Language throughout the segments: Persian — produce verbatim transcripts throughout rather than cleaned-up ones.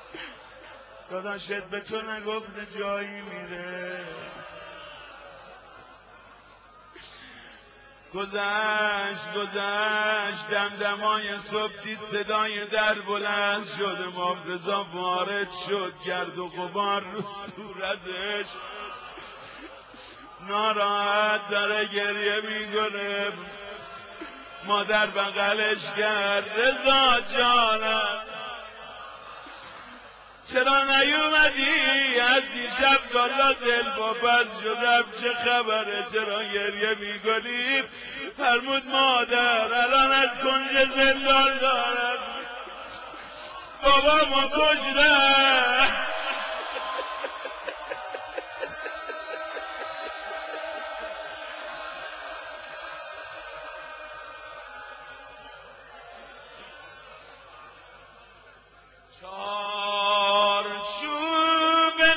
داداشت به تو نگفته جایی میره. گذشت گذشت دمدمای صبحی صدای در بلند شد. امام رضا وارد شد، گرد و غبار رو صورتش، ناراحت داره گریه میکنه. مادر بغلش کرد، رضا جانم چرا نیومدی؟ از این شب تالا دل واپس شدم، چه خبره؟ چرا گریه میکنی؟ فرمود مادر الان از کنج زندان دارد بابامو کشتن. چارچوب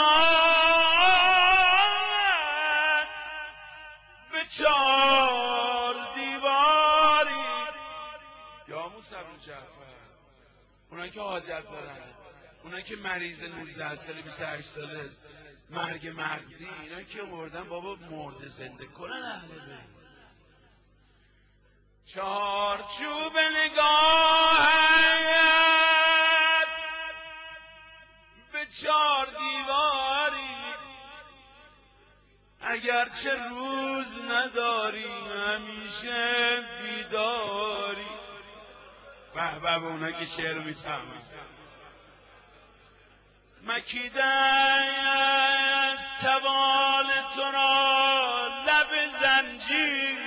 نگاهت به چار دیواری. یا موسی بن جعفر، اونا که حاجت دارن، اونا که مریض نوزده ساله بیست و هشت ساله مرگ مغزی، اینا که مردن بابا مرده زنده کنن اهل بیت. چارچوب نگاهت به چار دیواری، اگرچه روز نداری همیشه بیداری. به به اونا که شعر میفهمن. مکیده است توان تو را لب زنجیر،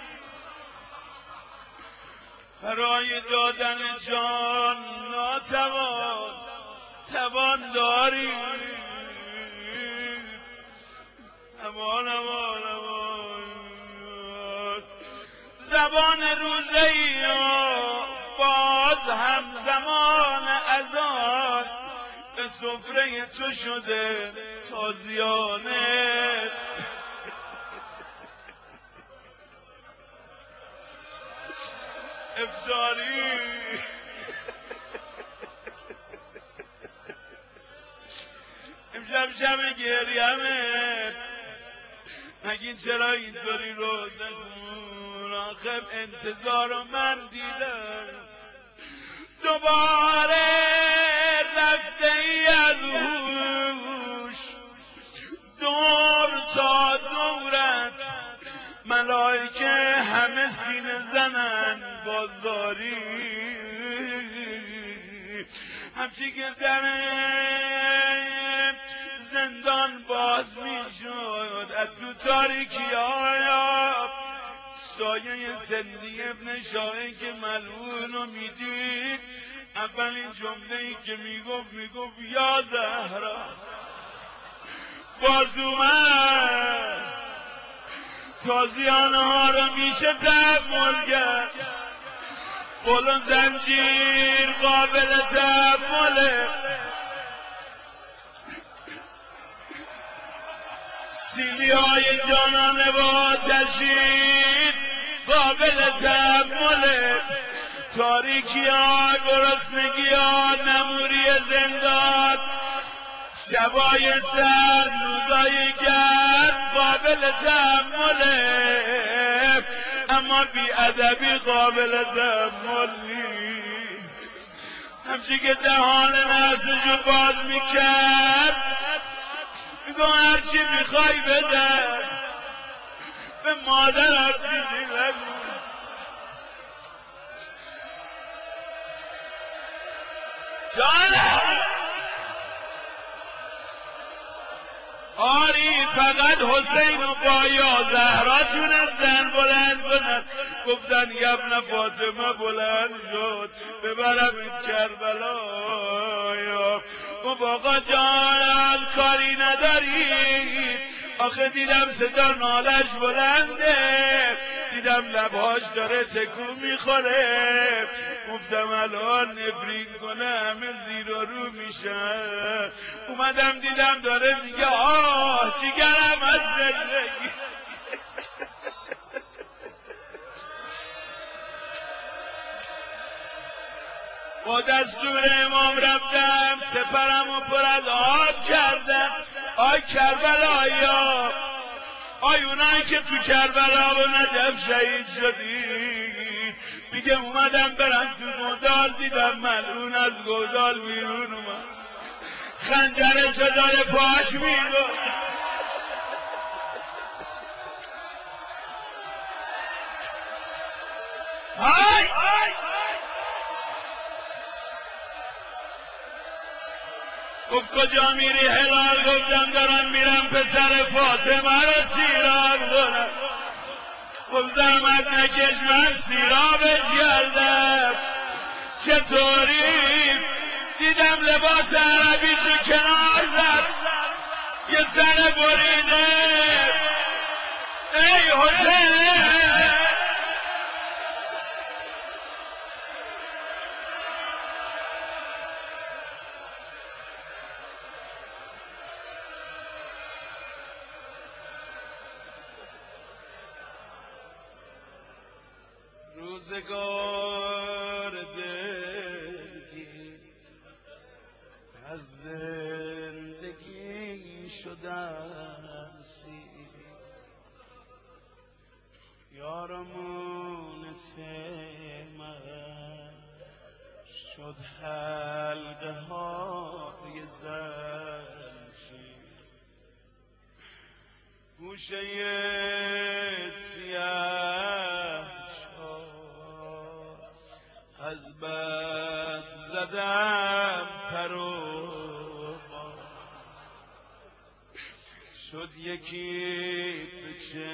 برای دادن جان ناتوان توان داری. امان امان امان زبان روزه ای باز هم زمان اذان، به سفره تو شده تازیانه. افطاری امشب شب گریمه، نگین چرا اینطوری روزه خون؟ آخه انتظار من دیدم دوباره رفته ای از هوش، دور تا دورت ملائکه همه سینه زنن بازاری. همچی که در زندان باز می شد، از تو تاریکی آیا سایه سندی ابن شاهی که ملعون رو می دید، اولین جمله ای که می گفت می گفت یا زهرا باز اومد. تازیانه ها رو میشه تحمل کرد، قل و زنجیر قابل تحمله، سیلی های جانانه با تشید قابل تحمله، تاریکی ها گرسنگی ها نموری زندان شبای سرد روزای گرد قابل تحمله، اما بی ادبی قابل تحمل نیست. همچی که دهان نفسشو باز میکرد میگو هرچی میخوای بده، به مادرم چیزی نگو. جانم آری فقط حسین و بایا زهرا تونستن بلند کنن. گفتن یبن فاطمه بلند شد ببرم این کربلا. گفت آقا جان کاری نداری؟ آخه دیدم صدا نالش بلنده، دیدم لبهاش داره تکون میخوره. گفتم الان نفرین کنه همه زیر و رو میشن. اومدم دیدم داره میگه آه جیگرم از زندگی. با دستور امام رفتم سپرم و پر از آب کردم. آی کربلایی، آی اونایی که تو کربلا و نجف شهید شدی، میگه اومدم برم تو گودال، دیدم ملعون از گودال بیرون اومد، خنجرش داره پاک میدو. های گفت کجا میری هلال؟ گفتم دارم میرم پسر فاطمه رو سیراب کنم. گفت زحمت نکش من سیرابش کردم. چطوری؟ دیدم لباس عربیشو کنار زد، یه زن بریده. ای حسین، روزگار دلگیر از زندگی شدم سیر، یارمون من شد حلقه های زنجیر، گوشه سیاه شد از بس زدم پر و بال، شد یکی به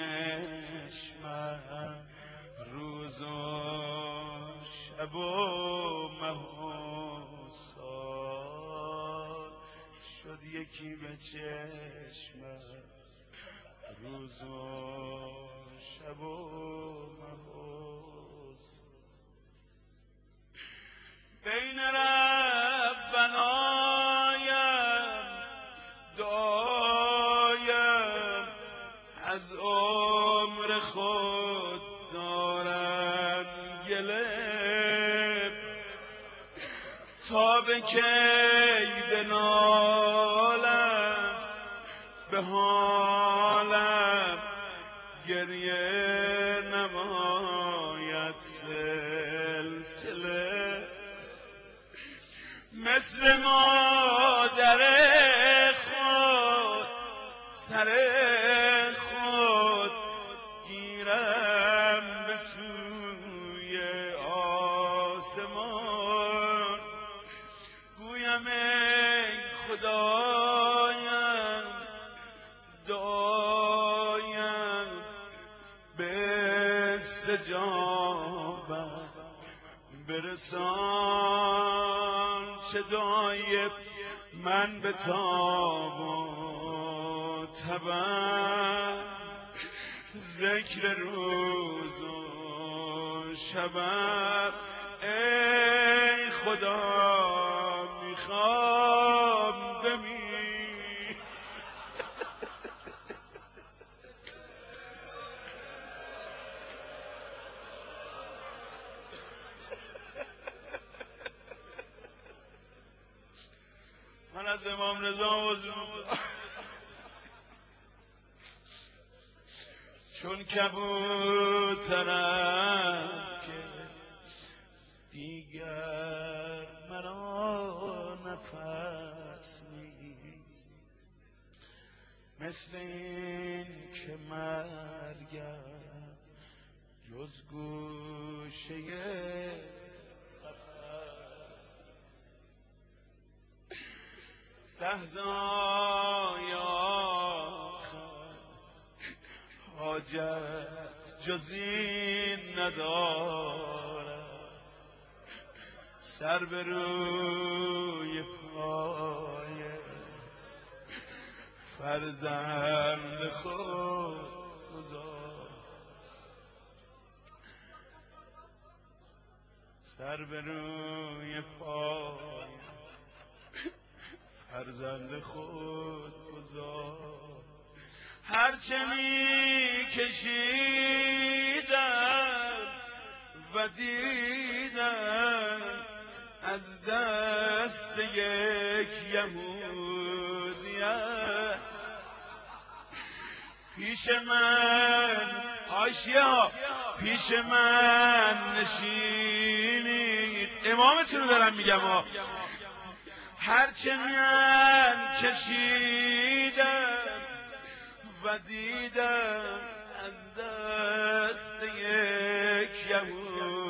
چشمم روز و شب و مه و سال، شد یکی به چشمم روز و شب و مه و سال. بین ربنایم دایم از عمر خود دارم گله، تا به کی بنالم به حالم گریه نماید سلسله، مثل مادر خود سر خود گیرم به سوی آسمان، گویم ای خدایم دایم به استجابت برسان، چه دایب من به تاب و تبم، ذکر روز و شبم. ای خدا میخوام بمیر، من از امام رضا عذر میخوام، چون کبوترم که دیگر مرا نفس نیست، مثل این که مرگم جز گوشه قفس، لحظه‌های آخر حاجت جز این ندارم، سر به روی پای فرزند خود گذار، سر به روی پای فرزند خود گذار. هرچه می کشیدم و دیدم از از دست یک یهودیه پیش من آشیا پیش من نشینید امامتون رو دارم میگم ها هرچه من کشیدم و دیدم از دست یک یهود